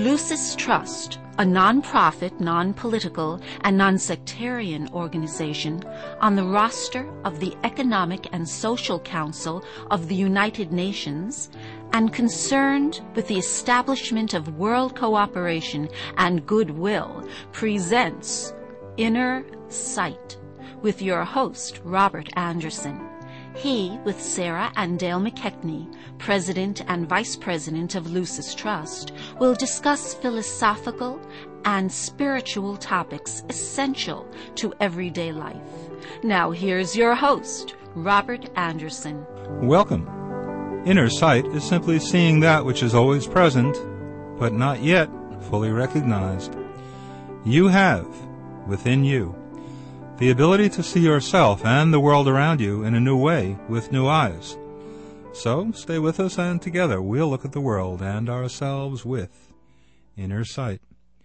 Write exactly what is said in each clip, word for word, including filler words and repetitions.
Lucis Trust, a non-profit, non-political, and non-sectarian organization on the roster of the Economic and Social Council of the United Nations and concerned with the establishment of world cooperation and goodwill, presents Inner Sight with your host, Robert Anderson. He, with Sarah and Dale McKechnie, President and Vice President of Lucis Trust, will discuss philosophical and spiritual topics essential to everyday life. Now here's your host, Robert Anderson. Welcome. Inner sight is simply seeing that which is always present, but not yet fully recognized. You have, within you, the ability to see yourself and the world around you in a new way with new eyes. So, stay with us and together we'll look at the world and ourselves with inner sight.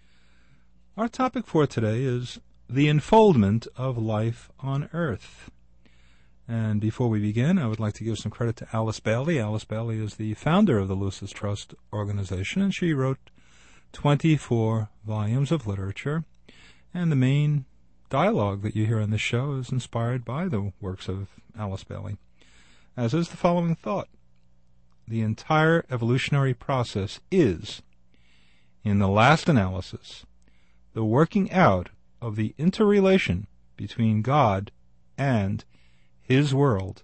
Our topic for today is the unfoldment of life on Earth. And before we begin, I would like to give some credit to Alice Bailey. Alice Bailey is the founder of the Lucis Trust organization, and she wrote twenty-four volumes of literature, and the main dialogue that you hear on this show is inspired by the works of Alice Bailey, as is the following thought. The entire evolutionary process is, in the last analysis, the working out of the interrelation between God and His world.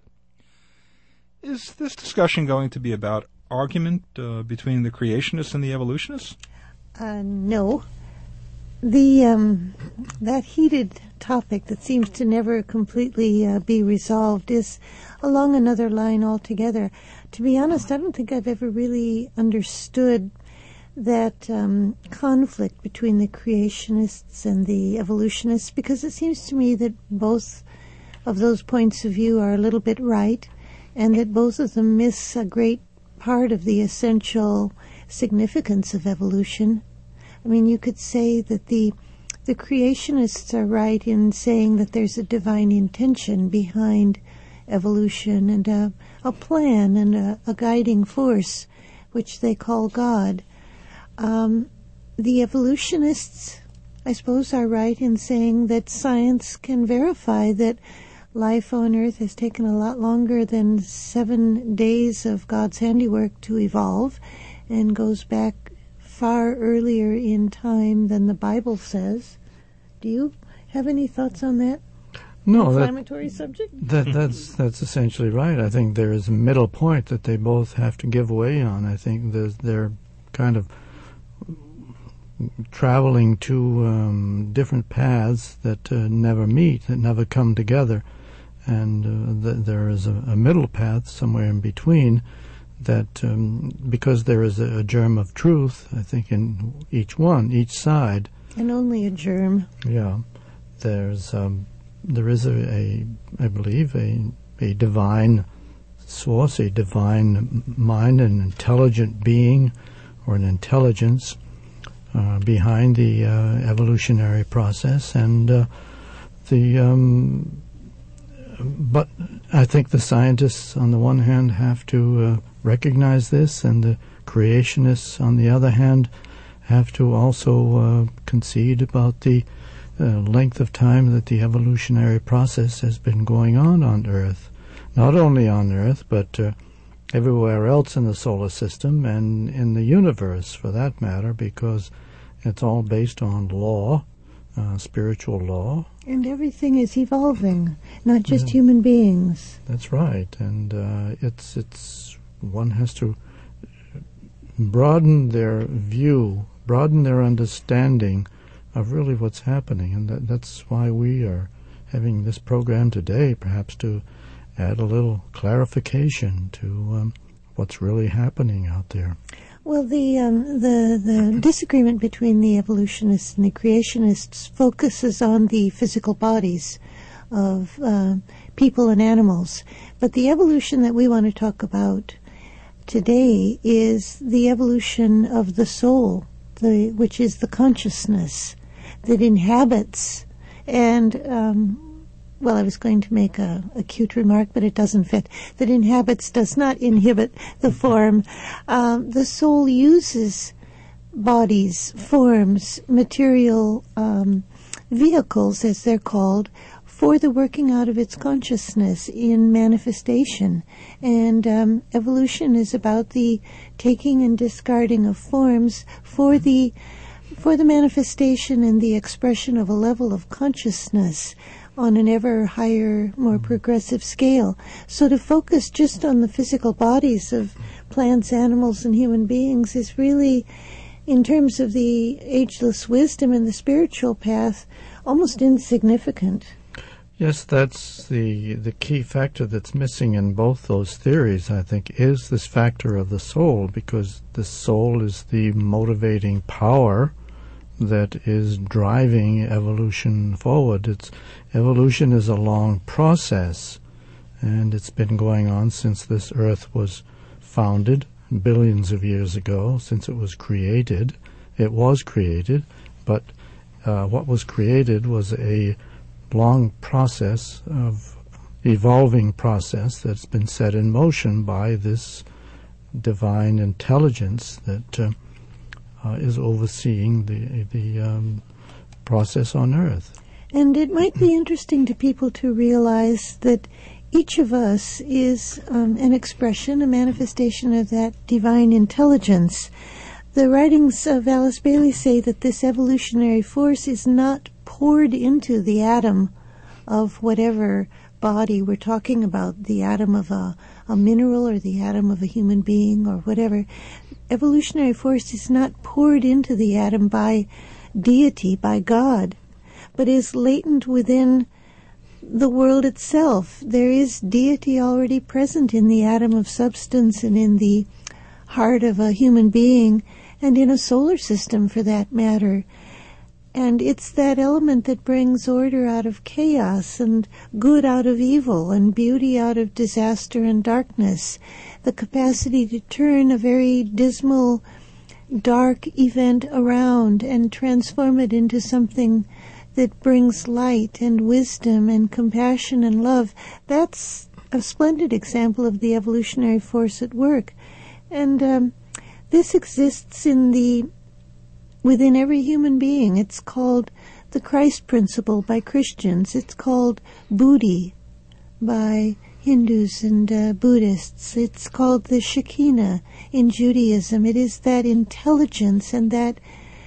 Is this discussion going to be about argument uh, between the creationists and the evolutionists? Uh, no. The um, that heated topic that seems to never completely uh, be resolved is along another line altogether. To be honest, I don't think I've ever really understood that um, conflict between the creationists and the evolutionists, because it seems to me that both of those points of view are a little bit right, and that both of them miss a great part of the essential significance of evolution. I mean, you could say that the the creationists are right in saying that there's a divine intention behind evolution and a, a plan and a, a guiding force, which they call God. Um, the evolutionists, I suppose, are right in saying that science can verify that life on Earth has taken a lot longer than seven days of God's handiwork to evolve and goes back far earlier in time than the Bible says. Do you have any thoughts on that? No, inflammatory that, subject? That that's that's essentially right. I think there is a middle point that they both have to give way on. I think there's, they're kind of traveling two um, different paths that uh, never meet, that never come together, and uh, th- there is a, a middle path somewhere in between. That um, because there is a, a germ of truth, I think, in each one, each side. And only a germ. Yeah, there's um, there is a, a I believe a a divine source, a divine mind, an intelligent being, or an intelligence uh, behind the uh, evolutionary process, and uh, the. Um, but I think the scientists, on the one hand, have to uh, recognize this, and the creationists, on the other hand, have to also uh, concede about the uh, length of time that the evolutionary process has been going on on Earth. Not only on Earth, but uh, everywhere else in the solar system and in the universe, for that matter, because it's all based on law, uh, spiritual law. And everything is evolving, not just Yeah. human beings. That's right, and uh, it's it's one has to broaden their view, broaden their understanding of really what's happening, and that, that's why we are having this program today, perhaps to add a little clarification to um, what's really happening out there. Well, the um, the the disagreement between the evolutionists and the creationists focuses on the physical bodies of uh, people and animals, but the evolution that we want to talk about today is the evolution of the soul, the which is the consciousness that inhabits and um, well, I was going to make a, a cute remark, but it doesn't fit. That inhabits does not inhibit the form. Um, the soul uses bodies, forms, material um, vehicles, as they're called, for the working out of its consciousness in manifestation. And um, evolution is about the taking and discarding of forms for the for the manifestation and the expression of a level of consciousness on an ever higher, more progressive scale. So to focus just on the physical bodies of plants, animals, and human beings is really, in terms of the ageless wisdom and the spiritual path, almost insignificant. Yes, that's the the key factor that's missing in both those theories, I think, is this factor of the soul, because the soul is the motivating power that is driving evolution forward. It's evolution is a long process, and it's been going on since this earth was founded billions of years ago, since it was created. It was created, but uh, what was created was a long process of evolving process that's been set in motion by this divine intelligence that uh, uh, is overseeing the the um, process on Earth. And it might be interesting to people to realize that each of us is um, an expression, a manifestation of that divine intelligence. The writings of Alice Bailey say that this evolutionary force is not poured into the atom of whatever body we're talking about, the atom of a, a mineral or the atom of a human being or whatever. Evolutionary force is not poured into the atom by deity, by God, but is latent within the world itself. There is deity already present in the atom of substance and in the heart of a human being and in a solar system, for that matter. And it's that element that brings order out of chaos and good out of evil and beauty out of disaster and darkness. The capacity to turn a very dismal, dark event around and transform it into something that brings light and wisdom and compassion and love. That's a splendid example of the evolutionary force at work. And um, this exists in the within every human being. It's called the Christ principle by Christians. It's called Buddhi by Hindus and uh, Buddhists. It's called the Shekinah in Judaism. It is that intelligence and that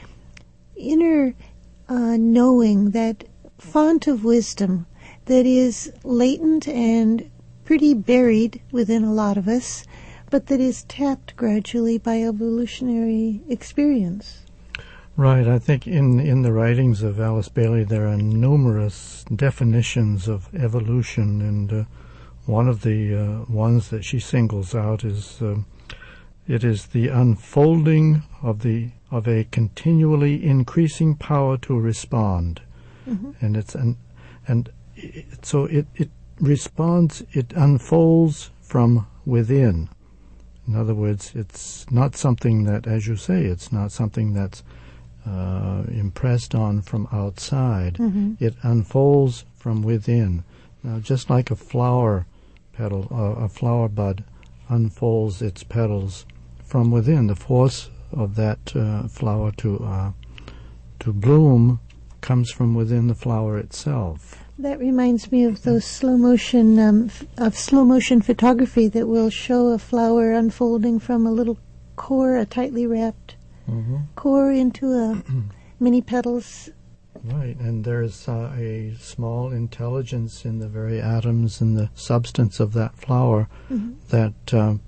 inner uh, knowing, that font of wisdom that is latent and pretty buried within a lot of us, but that is tapped gradually by evolutionary experience. Right. I think in, in the writings of Alice Bailey there are numerous definitions of evolution, and uh, one of the uh, ones that she singles out is uh, it is the unfolding of the of a continually increasing power to respond, mm-hmm. and it's an and it, so it it responds. It unfolds from within. In other words, it's not something that, as you say, it's not something that's Uh, impressed on from outside. Mm-hmm. It unfolds from within. Now, just like a flower petal, uh, a flower bud unfolds its petals from within, the force of that uh, flower to uh, to bloom comes from within the flower itself. That reminds me of those slow motion um, f- of slow motion photography that will show a flower unfolding from a little core, a tightly wrapped Mm-hmm. core into a many petals. Right, and there's uh, a small intelligence in the very atoms and the substance of that flower mm-hmm. that um,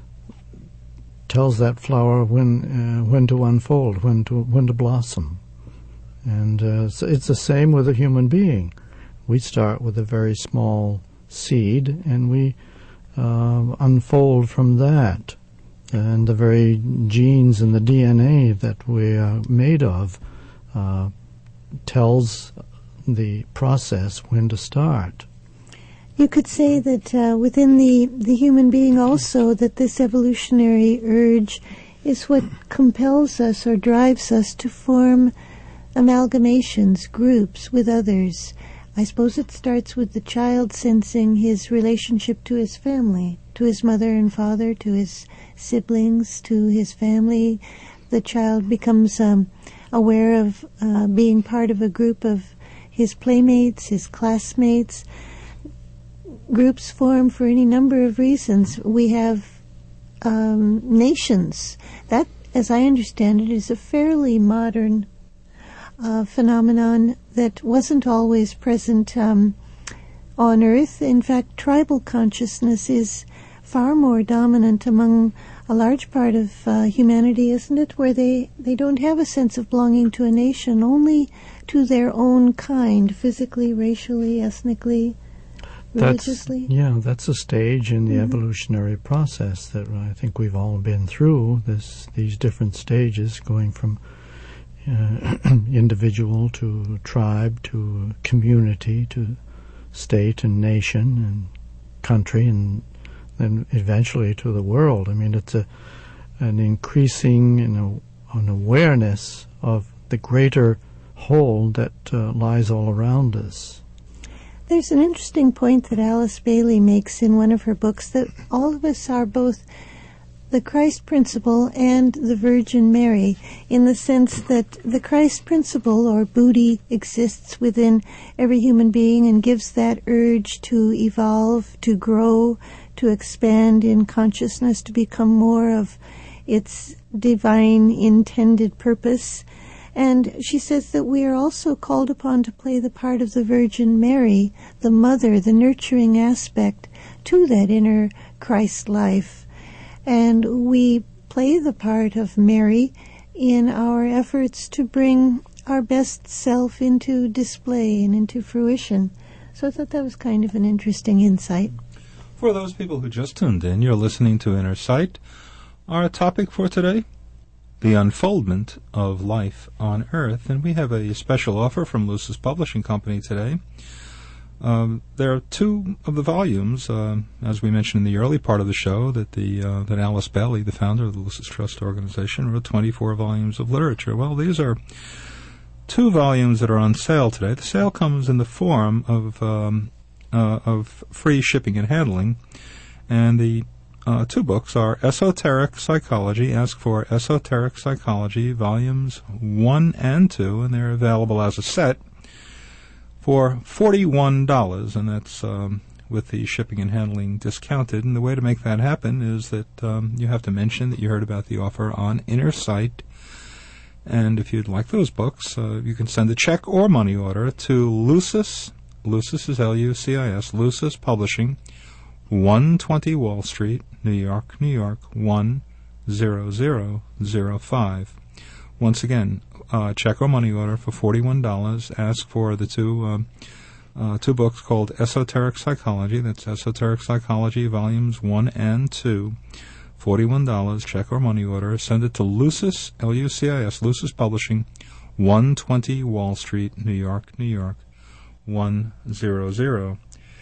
tells that flower when uh, when to unfold, when to when to blossom. And uh, so it's the same with a human being. We start with a very small seed, and we uh, unfold from that. And the very genes and the D N A that we are made of uh, tells the process when to start. You could say that uh, within the, the human being also, that this evolutionary urge is what compels us or drives us to form amalgamations, groups with others. I suppose it starts with the child sensing his relationship to his family, to his mother and father, to his siblings, to his family, the child becomes um, aware of uh, being part of a group of his playmates, his classmates. Groups form for any number of reasons. We have um, nations. That, as I understand it, is a fairly modern uh, phenomenon that wasn't always present um, on Earth. In fact, tribal consciousness is far more dominant among a large part of uh, humanity, isn't it? Where they, they don't have a sense of belonging to a nation, only to their own kind, physically, racially, ethnically, religiously. That's, yeah, that's a stage in the mm-hmm. evolutionary process that I think we've all been through, this these different stages, going from uh, individual to tribe to community to state and nation and country, and then eventually to the world. I mean, it's a an increasing you know, an awareness of the greater whole that uh, lies all around us. There's an interesting point that Alice Bailey makes in one of her books, that all of us are both the Christ principle and the Virgin Mary, in the sense that the Christ principle, or Buddhi, exists within every human being and gives that urge to evolve, to grow, to expand in consciousness, to become more of its divine intended purpose. And she says that we are also called upon to play the part of the Virgin Mary, the mother, the nurturing aspect to that inner Christ life. And we play the part of Mary in our efforts to bring our best self into display and into fruition. So I thought that was kind of an interesting insight. For those people who just tuned in, you're listening to Inner Sight. Our topic for today, the unfoldment of life on Earth. And we have a special offer from Lucis Publishing Company today. Um, there are two of the volumes, uh, as we mentioned in the early part of the show, that the uh, that Alice Bailey, the founder of the Lucis Trust Organization, wrote twenty-four volumes of literature. Well, these are two volumes that are on sale today. The sale comes in the form of um, uh, of free shipping and handling, and the uh, two books are Esoteric Psychology. Ask for Esoteric Psychology, volumes one and two, and they're available as a set for forty-one dollars, and that's um, with the shipping and handling discounted. And the way to make that happen is that um, you have to mention that you heard about the offer on Inner Sight. And if you'd like those books, uh, you can send a check or money order to Lucis, Lucis is L U C I S, Lucis Publishing, one twenty Wall Street, New York, New York, one zero zero zero five. Once again, uh, check or money order for forty-one dollars. Ask for the two um, uh, two books called Esoteric Psychology. That's Esoteric Psychology, volumes one and two. forty-one dollars, check or money order. Send it to Lucis, L U C I S, Lucis Publishing, one twenty Wall Street, New York, New York, one zero zero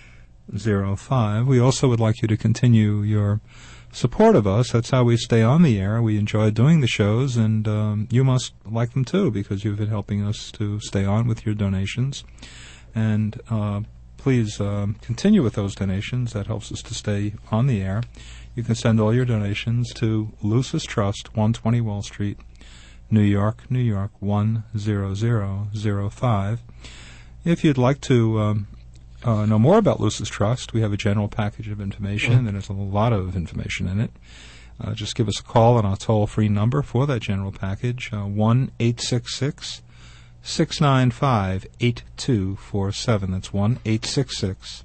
zero five. We also would like you to continue your support of us. That's how we stay on the air. We enjoy doing the shows, and um, you must like them too, because you've been helping us to stay on with your donations. And uh, please um, continue with those donations. That helps us to stay on the air. You can send all your donations to Lucis Trust, one twenty Wall Street, New York, New York, one zero zero zero five. If you'd like to um, Uh, know more about Lucis Trust, we have a general package of information, and there's a lot of information in it. Uh, just give us a call on our toll-free number for that general package, uh, one eight six six, six nine five, eight two four seven. That's one eight six six,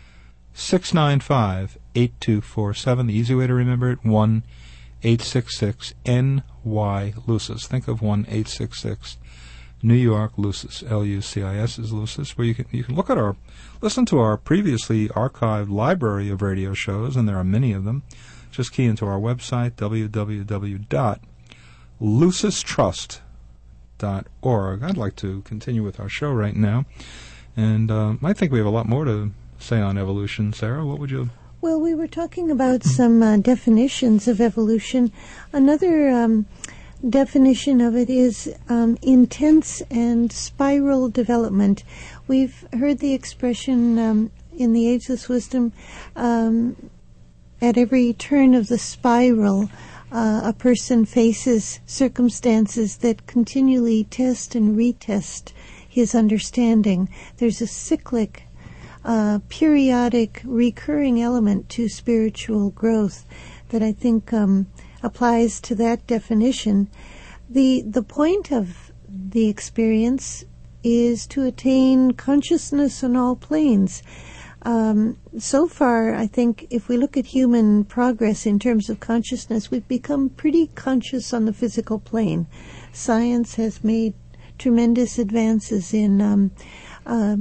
six nine five, eight two four seven. The easy way to remember it, one eight six six N Y Lucis. Think of one eight six six New York Lucis, L U C I S is Lucis, where you can you can look at our, listen to our previously archived library of radio shows, and there are many of them. Just key into our website, w w w dot lucis trust dot org. I'd like to continue with our show right now, and um, I think we have a lot more to say on evolution. Sarah, what would you... Well, we were talking about some uh, definitions of evolution. Another Um definition of it is um, intense and spiral development. We've heard the expression um, in the Ageless Wisdom, um, at every turn of the spiral, uh, a person faces circumstances that continually test and retest his understanding. There's a cyclic, uh, periodic, recurring element to spiritual growth that I think um, applies to that definition. The the point of the experience is to attain consciousness on all planes. Um, so far, I think if we look at human progress in terms of consciousness, we've become pretty conscious on the physical plane. Science has made tremendous advances in um, uh,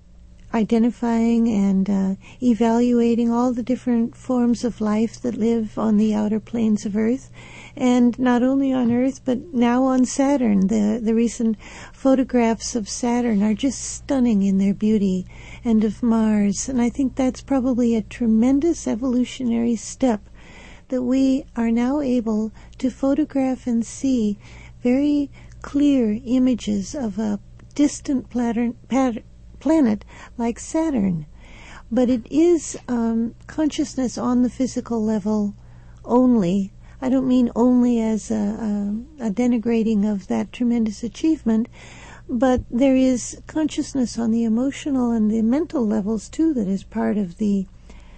identifying and uh, evaluating all the different forms of life that live on the outer planes of Earth, and not only on Earth, but now on Saturn. The, the recent photographs of Saturn are just stunning in their beauty, and of Mars. And I think that's probably a tremendous evolutionary step, that we are now able to photograph and see very clear images of a distant platter, pat, planet like Saturn. But it is um, consciousness on the physical level only. I don't mean only as a, a, a denigrating of that tremendous achievement, but there is consciousness on the emotional and the mental levels too that is part of the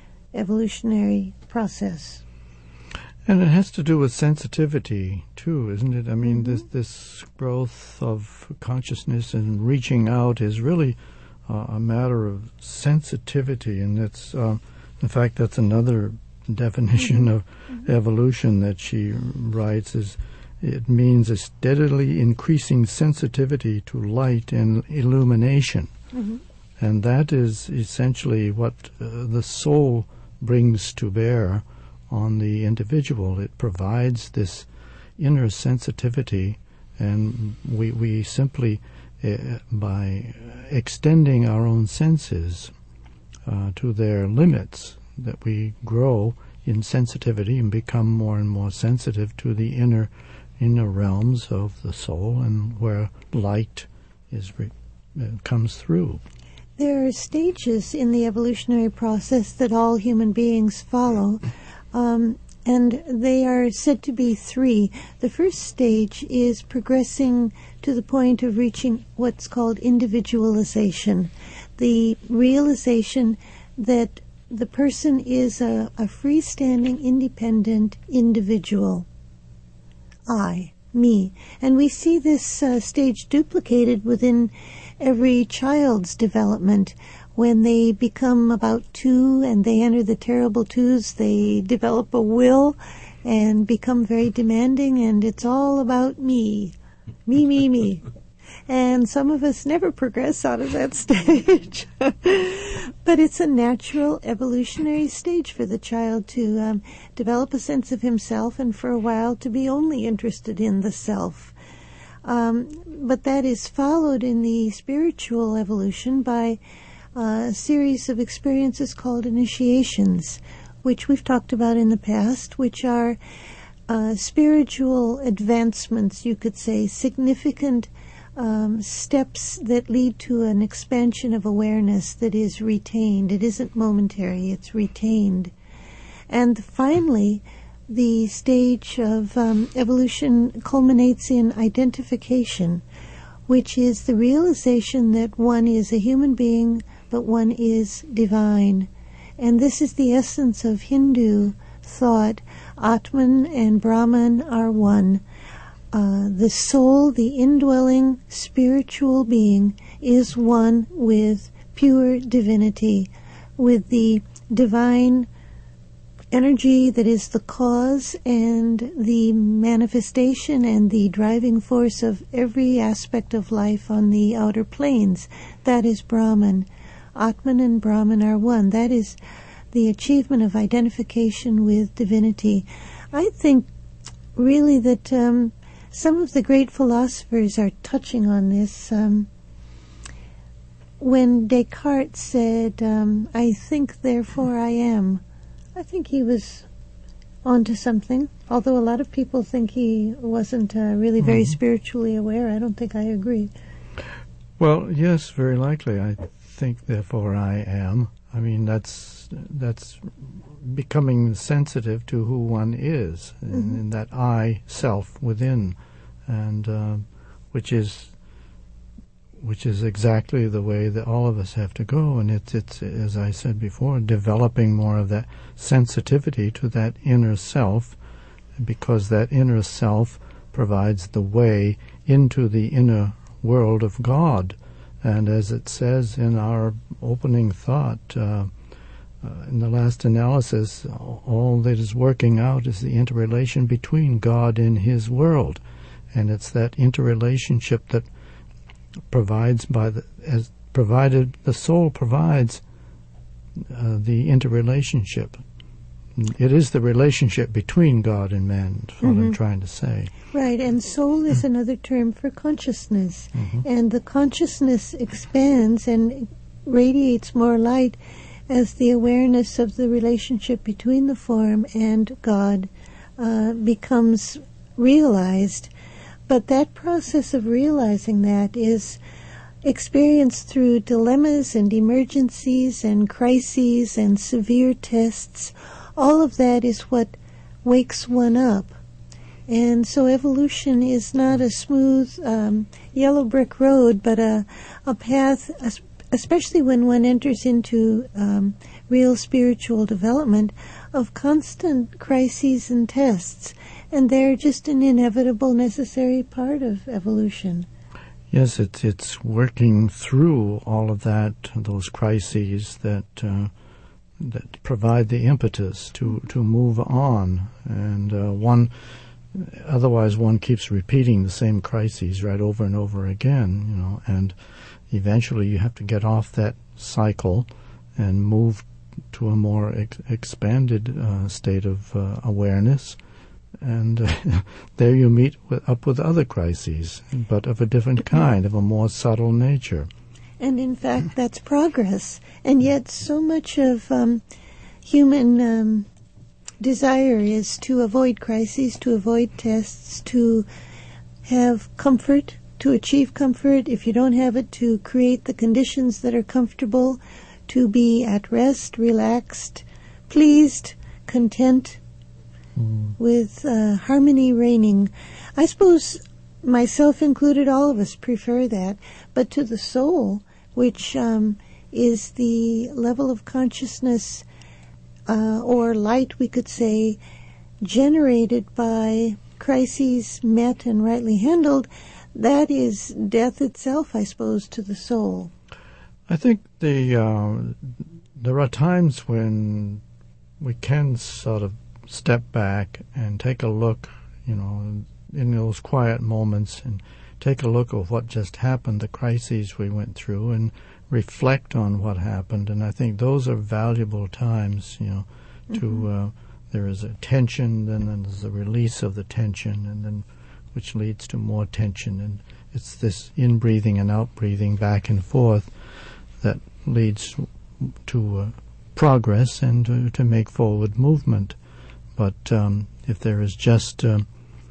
evolutionary process. And it has to do with sensitivity too, isn't it? I mean, mm-hmm. this this growth of consciousness and reaching out is really uh, a matter of sensitivity, and that's, uh, in fact, that's another definition of mm-hmm. evolution that she writes, is it means a steadily increasing sensitivity to light and illumination. Mm-hmm. And that is essentially what uh, the soul brings to bear on the individual. It provides this inner sensitivity, and we, we simply, uh, by extending our own senses uh, to their limits, that we grow in sensitivity and become more and more sensitive to the inner inner realms of the soul, and where light is re- uh, comes through. There are stages in the evolutionary process that all human beings follow, um, and they are said to be three. The first stage is progressing to the point of reaching what's called individualization, the realization that the person is a, a freestanding, independent individual. I, me. And we see this uh, stage duplicated within every child's development. When they become about two and they enter the terrible twos, they develop a will and become very demanding, and it's all about me. Me, me, me. And some of us never progress out of that stage. But it's a natural evolutionary stage for the child to um, develop a sense of himself, and for a while to be only interested in the self. Um, but that is followed in the spiritual evolution by uh, a series of experiences called initiations, which we've talked about in the past, which are uh, spiritual advancements, you could say, significant Um, steps that lead to an expansion of awareness that is retained. It isn't momentary, it's retained. And finally, the stage of um, evolution culminates in identification, which is the realization that one is a human being, but one is divine. And this is the essence of Hindu thought. Atman and Brahman are one. Uh, the soul, the indwelling spiritual being, is one with pure divinity, with the divine energy that is the cause and the manifestation and the driving force of every aspect of life on the outer planes. That is Brahman. Atman and Brahman are one. That is the achievement of identification with divinity. I think really that um, some of the great philosophers are touching on this. Um, when Descartes said, um, I think, therefore I am, I think he was onto something. Although a lot of people think he wasn't uh, really very mm-hmm. spiritually aware, I don't think I agree. Well, yes, very likely. I think, therefore I am. I mean, that's that's becoming sensitive to who one is, mm-hmm. in, in that I self within, and uh, which is which is exactly the way that all of us have to go. And it's it's as I said before, developing more of that sensitivity to that inner self, because that inner self provides the way into the inner world of God. And as it says in our opening thought, uh, uh, in the last analysis, all that is working out is the interrelation between God and His world. And it's that interrelationship that provides by the, as provided, the soul provides uh, the interrelationship. It is the relationship between God and man, is what mm-hmm. I'm trying to say. Right, and soul is another term for consciousness. Mm-hmm. And the consciousness expands and radiates more light as the awareness of the relationship between the form and God uh, becomes realized. But that process of realizing that is experienced through dilemmas and emergencies and crises and severe tests. All of that is what wakes one up. And so evolution is not a smooth um, yellow brick road, but a, a path, especially when one enters into um, real spiritual development, of constant crises and tests. And they're just an inevitable, necessary part of evolution. Yes, it's, it's working through all of that, those crises that... Uh, that provide the impetus to, to move on. And uh, one, otherwise one keeps repeating the same crises right over and over again, you know, and eventually you have to get off that cycle and move to a more ex- expanded uh, state of uh, awareness. And uh, there you meet with, up with other crises, but of a different kind, of a more subtle nature. And in fact, that's progress. And yet so much of um, human um, desire is to avoid crises, to avoid tests, to have comfort, to achieve comfort. If you don't have it, to create the conditions that are comfortable, to be at rest, relaxed, pleased, content, mm. with uh, harmony reigning. I suppose, myself included, all of us prefer that. But to the soul, which um, is the level of consciousness uh, or light, we could say, generated by crises met and rightly handled, that is death itself, I suppose, to the soul. I think the uh, there are times when we can sort of step back and take a look, you know, in those quiet moments, and take a look at what just happened, the crises we went through, and reflect on what happened. And I think those are valuable times, you know, mm-hmm. to, uh, there is a tension, then there's a release of the tension, and then, which leads to more tension. And it's this in-breathing and out-breathing back and forth that leads to uh, progress and to, to make forward movement. But um, if there is just... Uh,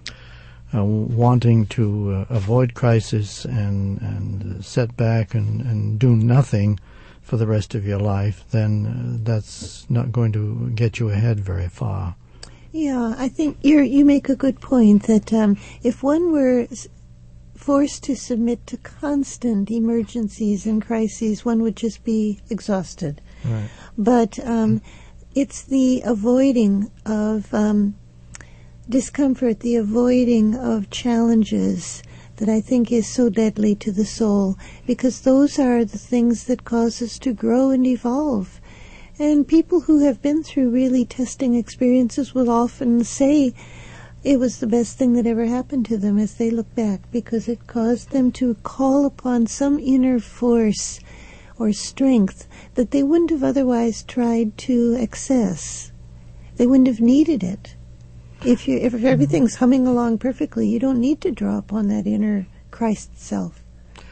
Uh, wanting to uh, avoid crisis and, and set back and, and do nothing for the rest of your life, then uh, that's not going to get you ahead very far. Yeah, I think you you make a good point that um, if one were forced to submit to constant emergencies and crises, one would just be exhausted. Right. But um, it's the avoiding of... Um, discomfort, the avoiding of challenges that I think is so deadly to the soul, because those are the things that cause us to grow and evolve. And people who have been through really testing experiences will often say it was the best thing that ever happened to them as they look back, because it caused them to call upon some inner force or strength that they wouldn't have otherwise tried to access. They wouldn't have needed it. If you, if everything's humming along perfectly, you don't need to draw upon that inner Christ self.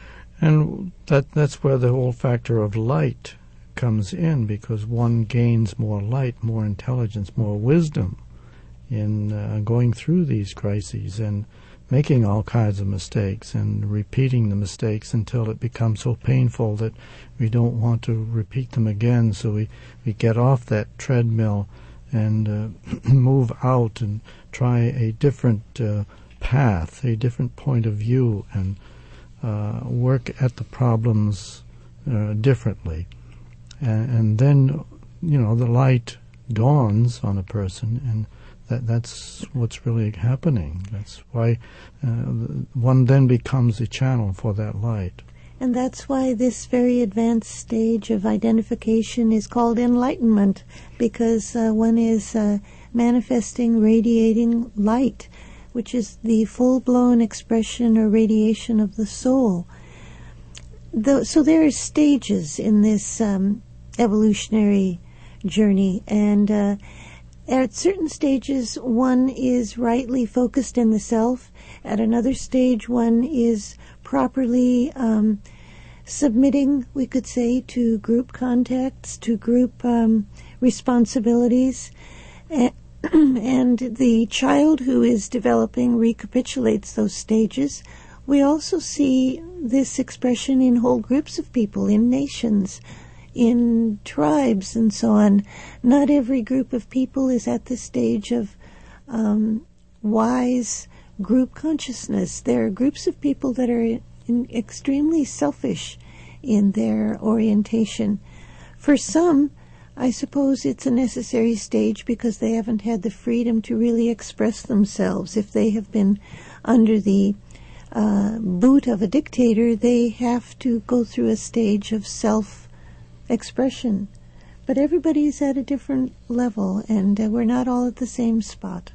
And that that's where the whole factor of light comes in, because one gains more light, more intelligence, more wisdom in uh, going through these crises and making all kinds of mistakes and repeating the mistakes until it becomes so painful that we don't want to repeat them again. So we, we get off that treadmill and uh, move out and try a different uh, path, a different point of view, and uh, work at the problems uh, differently. And, and then, you know, the light dawns on a person, and That, that's what's really happening. That's why uh, one then becomes a channel for that light. And that's why this very advanced stage of identification is called enlightenment, because uh, one is uh, manifesting, radiating light, which is the full-blown expression or radiation of the soul. The, so there are stages in this um, evolutionary journey, and uh, at certain stages, one is rightly focused in the self. At another stage, one is properly um, submitting, we could say, to group contacts, to group um, responsibilities. A- and the child who is developing recapitulates those stages. We also see this expression in whole groups of people, in nations, in tribes, and so on. Not every group of people is at the stage of um, wise group consciousness. There are groups of people that are in extremely selfish in their orientation. For some, I suppose it's a necessary stage because they haven't had the freedom to really express themselves. If they have been under the uh, boot of a dictator, they have to go through a stage of self expression. But everybody's at a different level, and uh, we're not all at the same spot.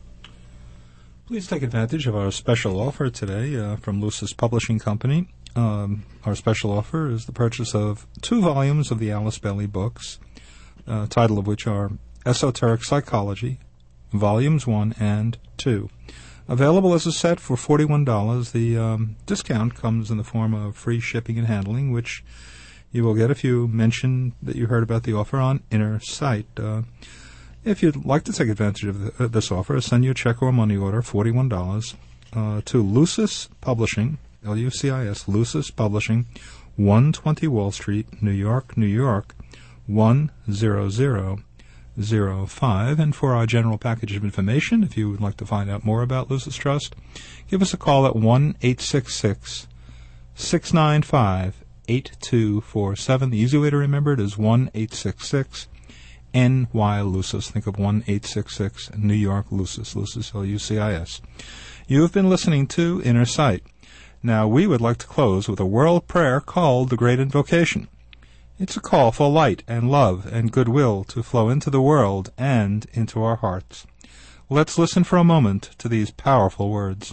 Please take advantage of our special offer today uh, from Lucis Publishing Company. Um, our special offer is the purchase of two volumes of the Alice Bailey books, uh, title of which are Esoteric Psychology, Volumes one and two. Available as a set for forty-one dollars. The um, discount comes in the form of free shipping and handling, which you will get if you mention that you heard about the offer on Inner Sight. Uh, if you'd like to take advantage of the, uh, this offer, send you a check or money order, forty-one dollars, uh, to Lucis Publishing, L U C I S, Lucis Publishing, one twenty Wall Street, New York, New York, one zero zero zero five. And for our general package of information, if you would like to find out more about Lucis Trust, give us a call at one eight six six, six nine five, eight two four seven. The easy way to remember it is one eight six six N Y Lucis. Think of one eight six six New York Lucis, Lucis, L U C I S. You have been listening to Inner Sight. Now we would like to close with a world prayer called the Great Invocation. It's a call for light and love and goodwill to flow into the world and into our hearts. Let's listen for a moment to these powerful words.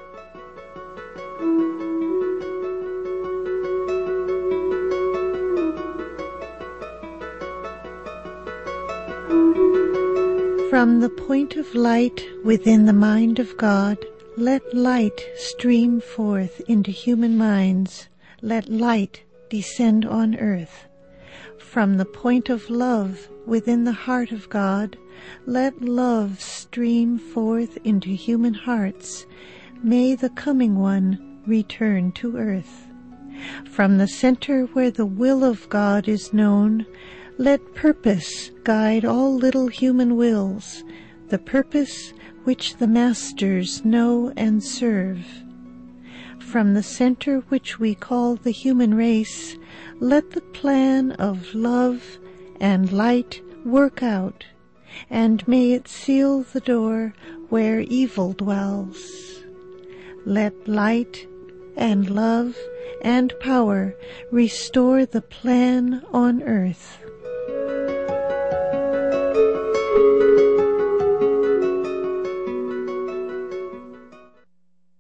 From the point of light within the mind of God, let light stream forth into human minds. Let light descend on earth. From the point of love within the heart of God, let love stream forth into human hearts. May the coming one return to earth. From the center where the will of God is known, let purpose guide all little human wills, the purpose which the masters know and serve. From the center which we call the human race, let the plan of love and light work out, and may it seal the door where evil dwells. Let light and love and power restore the plan on earth.